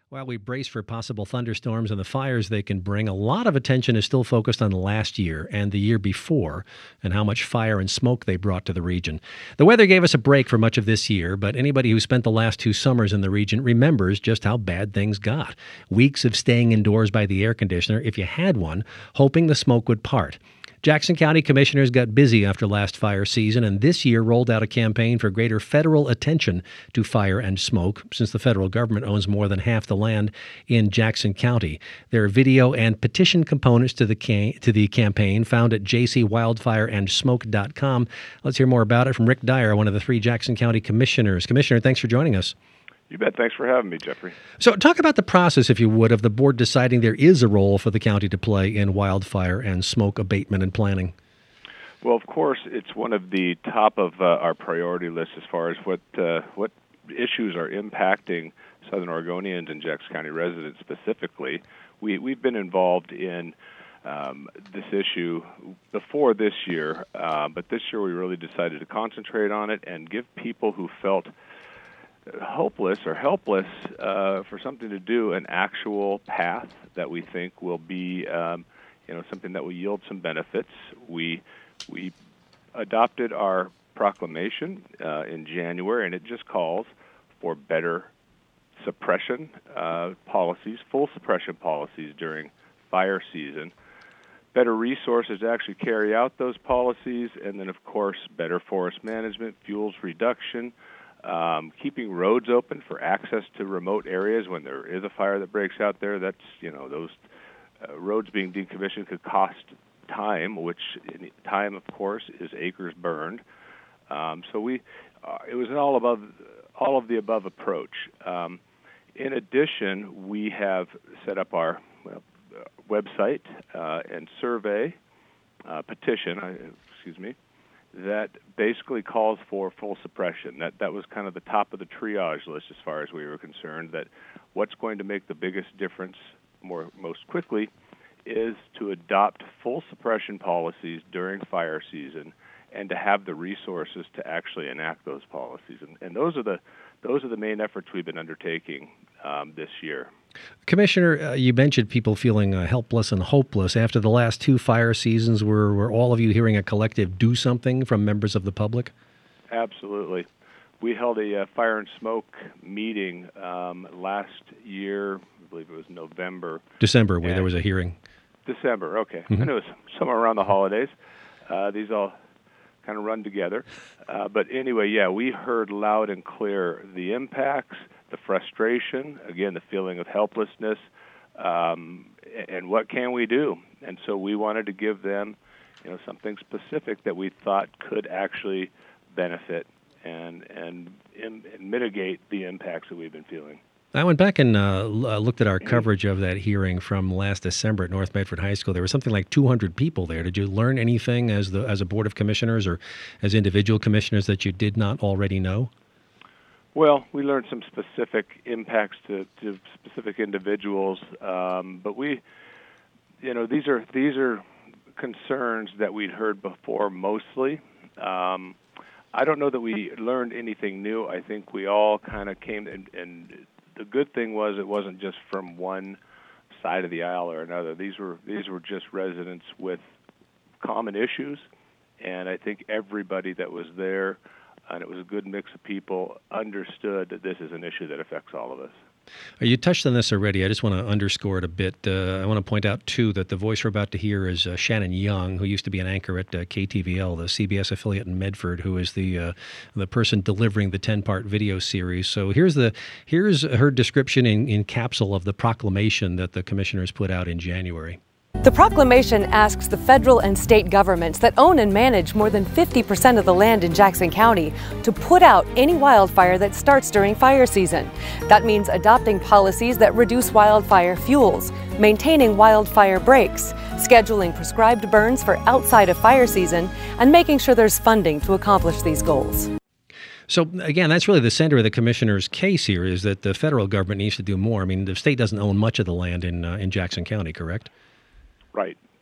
While we brace for possible thunderstorms and the fires they can bring, a lot of attention is still focused on last year and the year before and how much fire and smoke they brought to the region. The weather gave us a break for much of this year, but anybody who spent the last 2 summers in the region remembers just how bad things got. Weeks of staying indoors by the air conditioner, if you had one, hoping the smoke would part. Jackson County commissioners got busy after last fire season and this year rolled out a campaign for greater federal attention to fire and smoke, since the federal government owns more than half the land in Jackson County. There are video and petition components to the campaign found at jcwildfireandsmoke.com. Let's hear more about it from Rick Dyer, one of the 3 Jackson County commissioners. Commissioner, thanks for joining us. You bet. Thanks for having me, Jeffrey. So talk about the process, if you would, of the board deciding there is a role for the county to play in wildfire and smoke abatement and planning. Well, of course, it's one of the top of our priority list as far as what issues are impacting Southern Oregonians and Jackson County residents specifically. We've been involved in this issue before this year, but this year we really decided to concentrate on it and give people who felt hopeless or helpless for something to do an actual path that we think will be something that will yield some benefits. We adopted our proclamation in January, and it just calls for better suppression policies, full suppression policies during fire season, better resources to actually carry out those policies, and then of course better forest management, fuels reduction, keeping roads open for access to remote areas when there is a fire that breaks out there. That's, those roads being decommissioned could cost time, which time, of course, is acres burned. So it was an all of the above approach. In addition, we have set up our website and survey petition, that basically calls for full suppression. That was kind of the top of the triage list as far as we were concerned, that what's going to make the biggest difference most quickly is to adopt full suppression policies during fire season and to have the resources to actually enact those policies. And those are the main efforts we've been undertaking this year. Commissioner, you mentioned people feeling helpless and hopeless. After the last 2 fire seasons, were all of you hearing a collective do something from members of the public? Absolutely. We held a fire and smoke meeting last year, I believe it was December, where there was a hearing. December, okay. Mm-hmm. And it was somewhere around the holidays. These all kind of run together. But anyway, we heard loud and clear the impacts, the frustration, again, the feeling of helplessness, and what can we do? And so we wanted to give them, something specific that we thought could actually benefit and mitigate the impacts that we've been feeling. I went back and looked at our coverage of that hearing from last December at North Medford High School. There was something like 200 people there. Did you learn anything as a board of commissioners or as individual commissioners that you did not already know? Well, we learned some specific impacts to specific individuals, but these are concerns that we'd heard before mostly. I don't know that we learned anything new. I think we all kind of came, and the good thing was it wasn't just from one side of the aisle or another. These were just residents with common issues, and I think everybody that was there, and it was a good mix of people, understood that this is an issue that affects all of us. You touched on this already. I just want to underscore it a bit. I want to point out, too, that the voice we're about to hear is Shannon Young, who used to be an anchor at KTVL, the CBS affiliate in Medford, who is the person delivering the 10-part video series. So here's her description in capsule of the proclamation that the commissioners put out in January. The proclamation asks the federal and state governments that own and manage more than 50% of the land in Jackson County to put out any wildfire that starts during fire season. That means adopting policies that reduce wildfire fuels, maintaining wildfire breaks, scheduling prescribed burns for outside of fire season, and making sure there's funding to accomplish these goals. So, again, that's really the center of the commissioner's case here, is that the federal government needs to do more. I mean, the state doesn't own much of the land in Jackson County, correct? Right.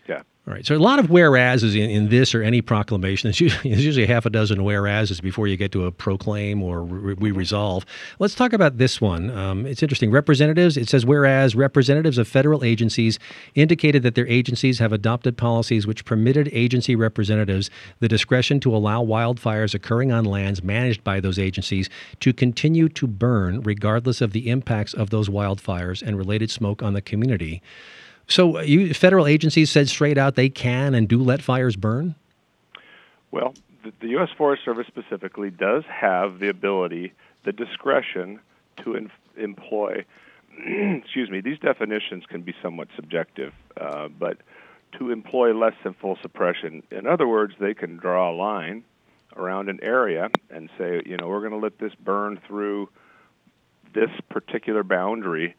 Yeah. All right. So a lot of whereases in this or any proclamation. There's usually half a dozen whereases before you get to a proclaim or we resolve. Let's talk about this one. It's interesting. Representatives, it says, whereas representatives of federal agencies indicated that their agencies have adopted policies which permitted agency representatives the discretion to allow wildfires occurring on lands managed by those agencies to continue to burn regardless of the impacts of those wildfires and related smoke on the community. So federal agencies said straight out they can and do let fires burn? Well, the U.S. Forest Service specifically does have the ability, the discretion to employ, these definitions can be somewhat subjective, but to employ less than full suppression. In other words, they can draw a line around an area and say, we're going to let this burn through this particular boundary.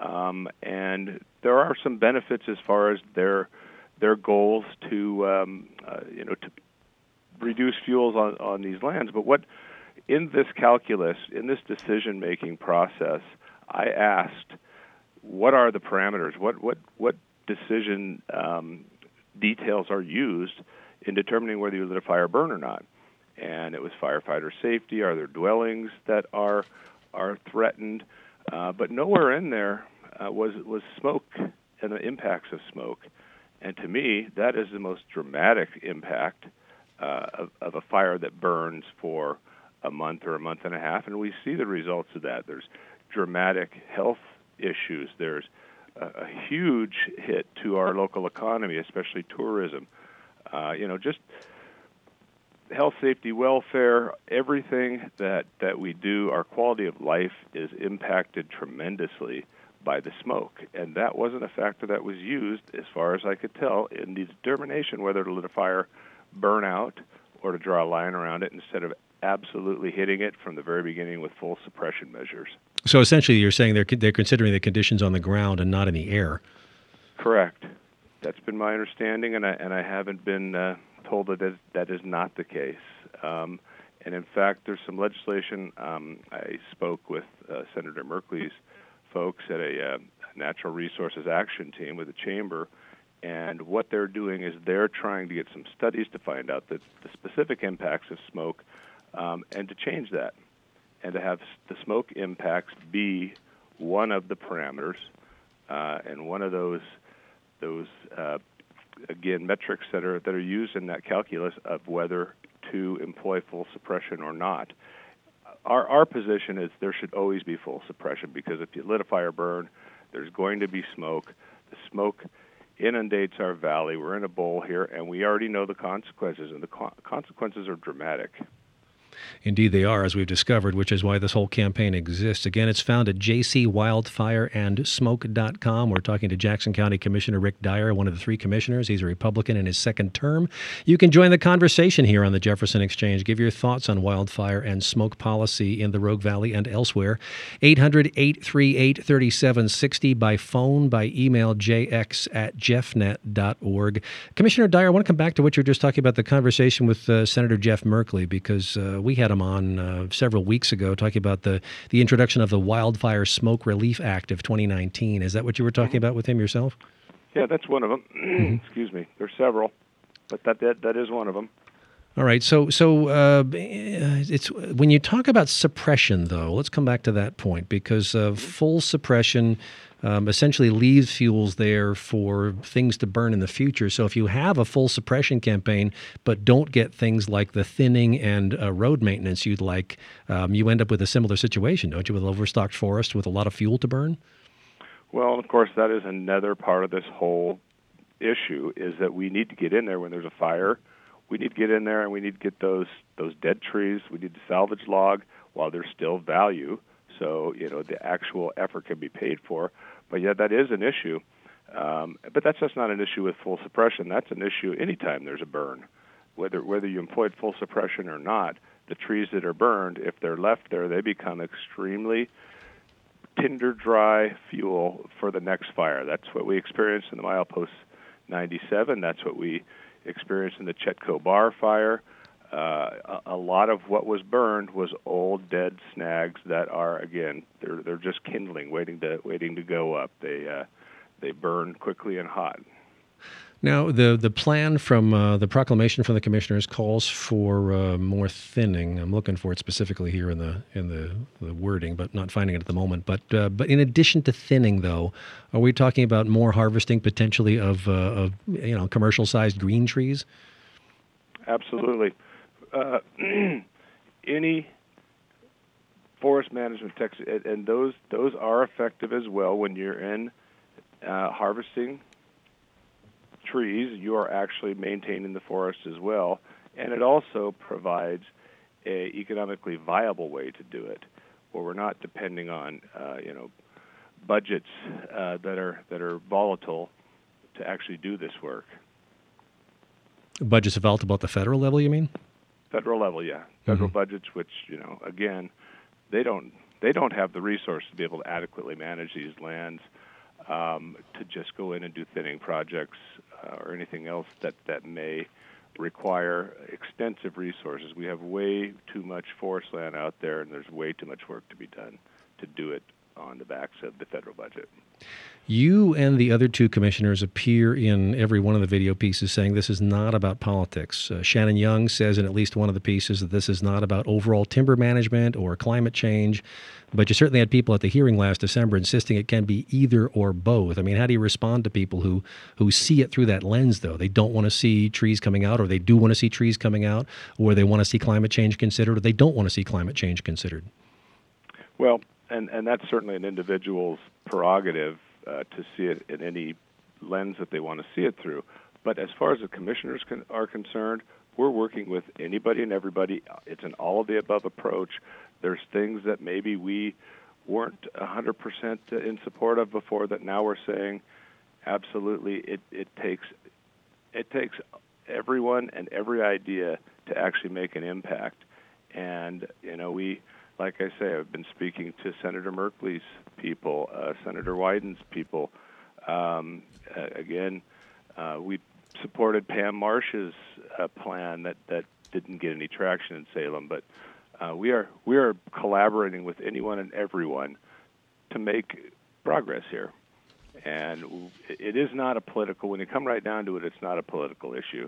And there are some benefits as far as their goals to to reduce fuels on these lands. But what in this calculus, in this decision-making process, I asked, what are the parameters? What decision details are used in determining whether you let a fire burn or not? And it was firefighter safety. Are there dwellings that are threatened? But nowhere in there was smoke and the impacts of smoke. And to me, that is the most dramatic impact of a fire that burns for a month or a month and a half. And we see the results of that. There's dramatic health issues. There's a huge hit to our local economy, especially tourism. Just health, safety, welfare, everything that we do, our quality of life is impacted tremendously by the smoke. And that wasn't a factor that was used, as far as I could tell, in the determination whether to let a fire burn out or to draw a line around it instead of absolutely hitting it from the very beginning with full suppression measures. So essentially you're saying they're considering the conditions on the ground and not in the air. Correct. That's been my understanding, and I haven't been told that is not the case. And in fact, there's some legislation. I spoke with Senator Merkley's folks at a natural resources action team with the chamber, and what they're doing is they're trying to get some studies to find out the specific impacts of smoke and to change that, and to have the smoke impacts be one of the parameters and one of those again, metrics that are used in that calculus of whether to employ full suppression or not. Our position is there should always be full suppression, because if you let a fire burn, there's going to be smoke. The smoke inundates our valley. We're in a bowl here, and we already know the consequences, and the consequences are dramatic. Indeed, they are, as we've discovered, which is why this whole campaign exists. Again, it's found at jcwildfireandsmoke.com. We're talking to Jackson County Commissioner Rick Dyer, one of the three commissioners. He's a Republican in his second term. You can join the conversation here on the Jefferson Exchange. Give your thoughts on wildfire and smoke policy in the Rogue Valley and elsewhere. 800-838-3760 by phone, by email, jx@jeffnet.org. Commissioner Dyer, I want to come back to what you were just talking about, the conversation with Senator Jeff Merkley, because we had him on several weeks ago talking about the introduction of the Wildfire Smoke Relief Act of 2019. Is that what you were talking about with him yourself? Yeah, that's one of them. Excuse me. There's several, but that is one of them. All right. So it's when you talk about suppression, though, let's come back to that point, because full suppression essentially leaves fuels there for things to burn in the future. So if you have a full suppression campaign but don't get things like the thinning and road maintenance you'd like, you end up with a similar situation, don't you, with overstocked forest with a lot of fuel to burn? Well, of course, that is another part of this whole issue, is that we need to get in there when there's a fire. We need to get in there and we need to get those dead trees. We need to salvage log while there's still value, so the actual effort can be paid for. But yeah, that is an issue. But that's just not an issue with full suppression. That's an issue anytime there's a burn. Whether you employed full suppression or not, the trees that are burned, if they're left there, they become extremely tinder dry fuel for the next fire. That's what we experienced in the Milepost 97. That's what we experienced in the Chetco Bar fire. A lot of what was burned was old dead snags that are, again, they're just kindling, waiting to go up. They burn quickly and hot. Now, the plan from the proclamation from the commissioners calls for more thinning. I'm looking for it specifically here in the wording, but not finding it at the moment. But in addition to thinning, though, are we talking about more harvesting potentially of commercial sized green trees? Absolutely. Any forest management techniques, and those are effective as well when you're in harvesting trees, you are actually maintaining the forest as well, and it also provides a economically viable way to do it, where we're not depending on budgets that are volatile to actually do this work. Budgets are volatile at the federal level, you mean? Federal level, yeah. Federal budgets, which again, they don't have the resources to be able to adequately manage these lands. To just go in and do thinning projects or anything else that may require extensive resources. We have way too much forest land out there, and there's way too much work to be done to do it on the backs of the federal budget. You and the other two commissioners appear in every one of the video pieces saying this is not about politics. Shannon Young says in at least one of the pieces that this is not about overall timber management or climate change, but you certainly had people at the hearing last December insisting it can be either or both. I mean, how do you respond to people who see it through that lens, though? They don't want to see trees coming out, or they do want to see trees coming out, or they want to see climate change considered, or they don't want to see climate change considered? Well, and that's certainly an individual's prerogative to see it in any lens that they want to see it through. But as far as the commissioners are concerned, we're working with anybody and everybody. It's an all-of-the-above approach. There's things that maybe we weren't 100% in support of before that now we're saying absolutely it takes everyone and every idea to actually make an impact. And, we, like I say, I've been speaking to Senator Merkley's people, Senator Wyden's people. We supported Pam Marsh's plan that didn't get any traction in Salem, but we are collaborating with anyone and everyone to make progress here. And it is not a political. When you come right down to it, it's not a political issue.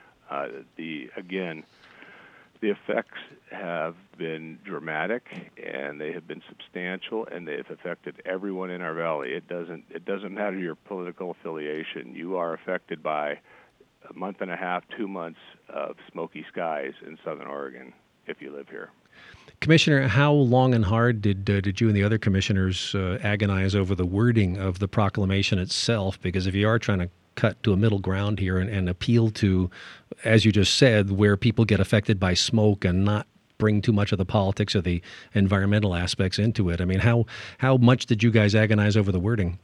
The effects have been dramatic, and they have been substantial, and they have affected everyone in our valley. It doesn't matter your political affiliation. You are affected by a month and a half, 2 months of smoky skies in Southern Oregon if you live here. Commissioner, how long and hard did you and the other commissioners agonize over the wording of the proclamation itself? Because if you are trying to cut to a middle ground here and appeal to, as you just said, where people get affected by smoke and not bring too much of the politics or the environmental aspects into it, I mean, how much did you guys agonize over the wording?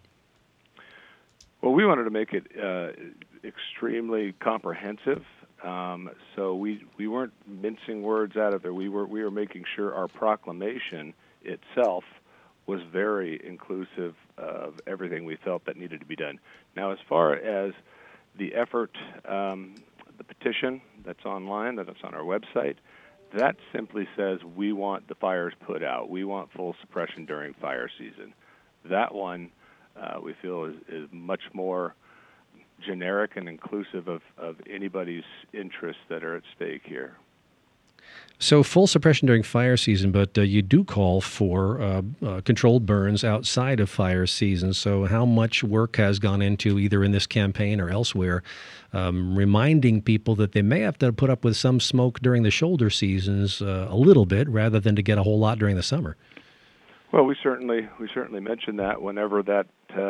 Well, we wanted to make it extremely comprehensive. So we weren't mincing words out of there. We were making sure our proclamation itself was very inclusive of everything we felt that needed to be done. Now, as far as the effort, the petition that's online, that's on our website, that simply says we want the fires put out. We want full suppression during fire season. That one we feel is much more generic and inclusive of anybody's interests that are at stake here. So full suppression during fire season, but you do call for controlled burns outside of fire season. So how much work has gone into, either in this campaign or elsewhere, reminding people that they may have to put up with some smoke during the shoulder seasons a little bit, rather than to get a whole lot during the summer? Well, we certainly mention that whenever that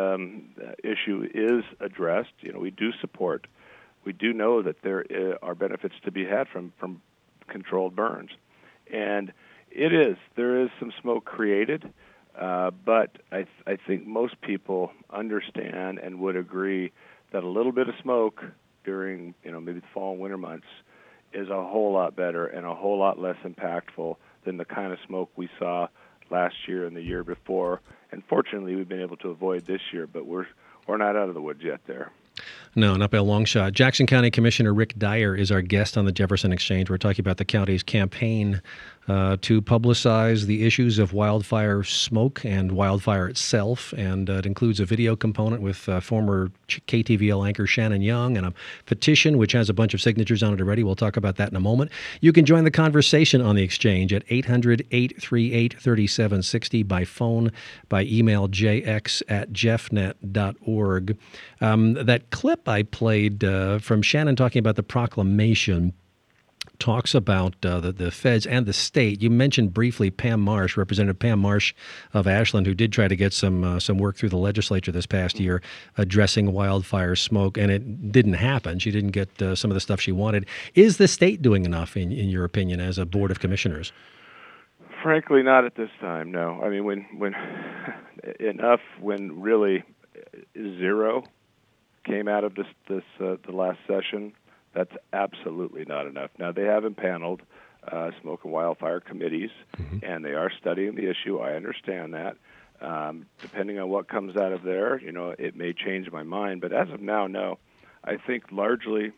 issue is addressed. We do support. We do know that there are benefits to be had from controlled burns, and there is some smoke created, but I think most people understand and would agree that a little bit of smoke during maybe the fall and winter months is a whole lot better and a whole lot less impactful than the kind of smoke we saw last year and the year before. And fortunately, we've been able to avoid this year, but we're not out of the woods yet there. No, not by a long shot. Jackson County Commissioner Rick Dyer is our guest on the Jefferson Exchange. We're talking about the county's campaign to publicize the issues of wildfire smoke and wildfire itself. And it includes a video component with former KTVL anchor Shannon Young and a petition which has a bunch of signatures on it already. We'll talk about that in a moment. You can join the conversation on the Exchange at 800-838-3760 by phone, by email, jx@jeffnet.org. That clip I played from Shannon talking about the proclamation talks about the feds and the state. You mentioned briefly Pam Marsh, Representative Pam Marsh of Ashland, who did try to get some work through the legislature this past year addressing wildfire smoke, and it didn't happen. She didn't get some of the stuff she wanted. Is the state doing enough, in your opinion, as a board of commissioners? Frankly, not at this time, no. I mean, when enough when really zero came out of the last session. That's absolutely not enough. Now, they have impaneled smoke and wildfire committees, and they are studying the issue. I understand that. Depending on what comes out of there, it may change my mind. But as of now, no. I think largely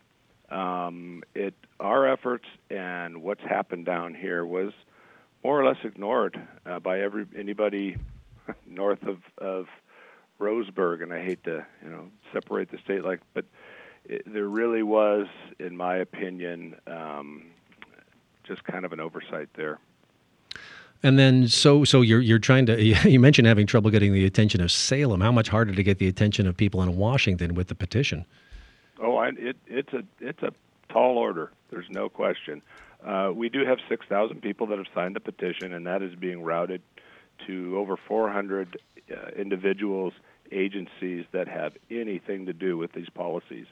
our efforts and what's happened down here was more or less ignored by anybody north of Roseburg, and I hate to separate the state but there really was, in my opinion, just kind of an oversight there. And then, so you're trying to. You mentioned having trouble getting the attention of Salem. How much harder to get the attention of people in Washington with the petition? Oh, it's a tall order. There's no question. We do have 6,000 people that have signed the petition, and that is being routed to over 400 individuals, agencies that have anything to do with these policies.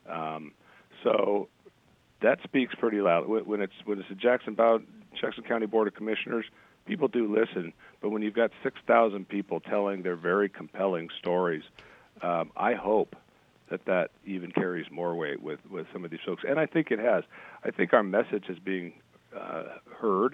So that speaks pretty loud. When it's the Jackson County Board of Commissioners, people do listen. But when you've got 6,000 people telling their very compelling stories, I hope that even carries more weight with some of these folks. And I think it has. I think our message is being heard.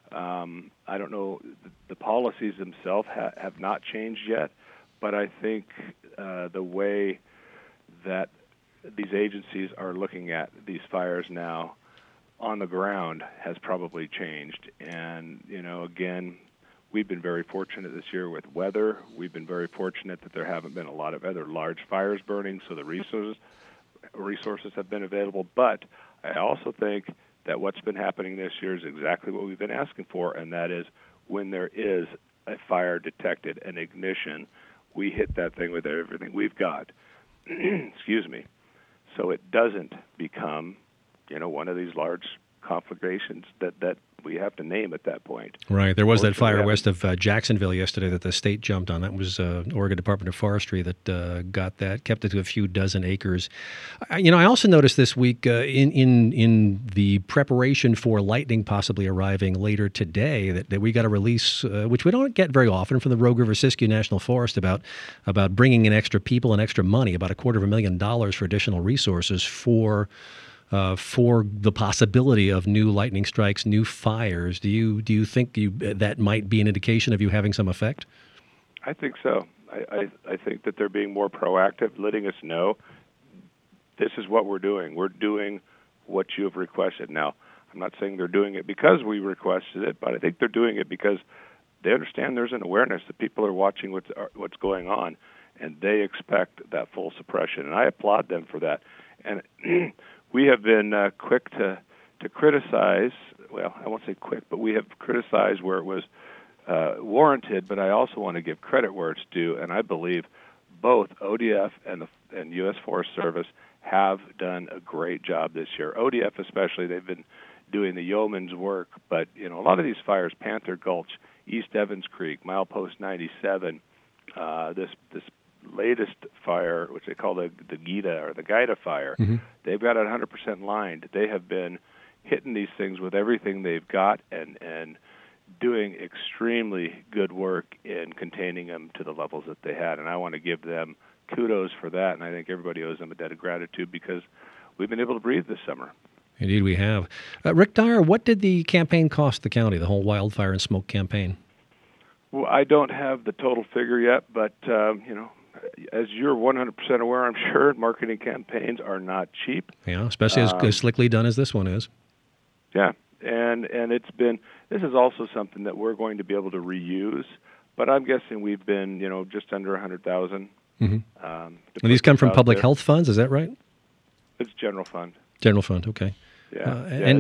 I don't know, the policies themselves have not changed yet, but I think the way that these agencies are looking at these fires now on the ground has probably changed. And, again, we've been very fortunate this year with weather. We've been very fortunate that there haven't been a lot of other large fires burning, so the resources have been available. But I also think that what's been happening this year is exactly what we've been asking for, and that is when there is a fire detected, an ignition, we hit that thing with everything we've got. Excuse me. So it doesn't become, one of these large conflagrations that we have to name at that point. Right. There was that fire west of Jacksonville yesterday that the state jumped on. That was Oregon Department of Forestry that got that, kept it to a few dozen acres. I also noticed this week in the preparation for lightning possibly arriving later today that we got a release, which we don't get very often, from the Rogue River Siskiyou National Forest about bringing in extra people and extra money, about $250,000 for additional resources for the possibility of new lightning strikes, new fires. Do you think that might be an indication of you having some effect? I think so. I think that they're being more proactive, letting us know this is what we're doing. We're doing what you have requested. Now, I'm not saying they're doing it because we requested it, but I think they're doing it because they understand there's an awareness that people are watching what's going on, and they expect that full suppression. And I applaud them for that. And we have been quick to criticize. Well, I won't say quick, but we have criticized where it was warranted. But I also want to give credit where it's due, and I believe both ODF and U.S. Forest Service have done a great job this year. ODF especially, they've been doing the yeoman's work. But a lot of these fires, Panther Gulch, East Evans Creek, Milepost 97, this latest fire, which they call the Gaida fire, they've got it 100% lined. They have been hitting these things with everything they've got and doing extremely good work in containing them to the levels that they had. And I want to give them kudos for that, and I think everybody owes them a debt of gratitude because we've been able to breathe this summer. Indeed we have. Rick Dyer, what did the campaign cost the county, the whole wildfire and smoke campaign? Well, I don't have the total figure yet, but, as you're 100% aware, I'm sure, marketing campaigns are not cheap. Yeah, especially as slickly done as this one is. Yeah, and this is also something that we're going to be able to reuse, but I'm guessing we've been, just under 100,000. Mm-hmm. And these come from public health funds, is that right? It's general fund. General fund, okay. Yeah.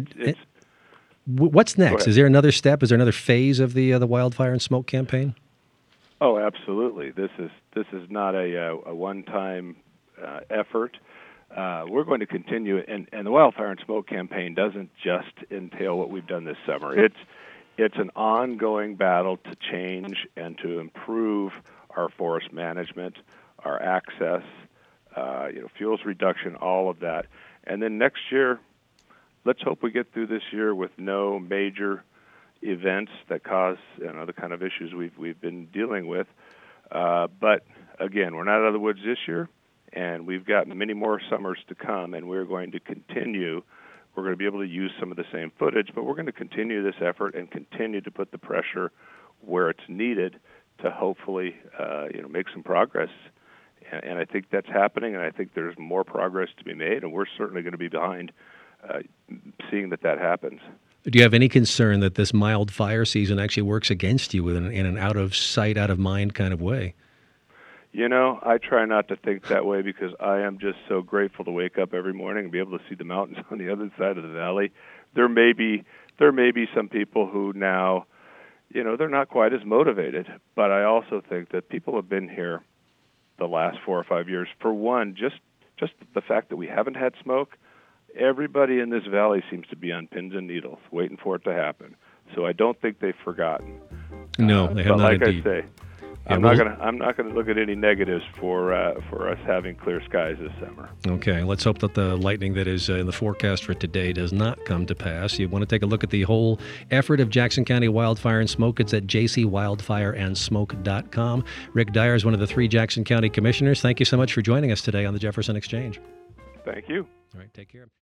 What's next? Is there another step? Is there another phase of the wildfire and smoke campaign? Oh, absolutely. This is not a one-time effort. We're going to continue, and the wildfire and smoke campaign doesn't just entail what we've done this summer. It's an ongoing battle to change and to improve our forest management, our access, fuels reduction, all of that. And then next year, let's hope we get through this year with no major events that cause the kind of issues we've been dealing with. But again, we're not out of the woods this year, and we've got many more summers to come, and we're going to continue. We're going to be able to use some of the same footage, but we're going to continue this effort and continue to put the pressure where it's needed to hopefully make some progress. And I think that's happening, and I think there's more progress to be made, and we're certainly going to be behind seeing that happens. Do you have any concern that this mild fire season actually works against you in an out-of-sight, out-of-mind kind of way? I try not to think that way because I am just so grateful to wake up every morning and be able to see the mountains on the other side of the valley. There may be some people who now, they're not quite as motivated, but I also think that people have been here the last 4 or 5 years. For one, just the fact that we haven't had smoke, everybody in this valley seems to be on pins and needles, waiting for it to happen. So I don't think they've forgotten. No, they have not. Like I say, I'm not gonna look at any negatives for us having clear skies this summer. Okay, let's hope that the lightning that is in the forecast for today does not come to pass. You want to take a look at the whole effort of Jackson County Wildfire and Smoke. It's at jcwildfireandsmoke.com. Rick Dyer is one of the 3 Jackson County commissioners. Thank you so much for joining us today on the Jefferson Exchange. Thank you. All right, take care.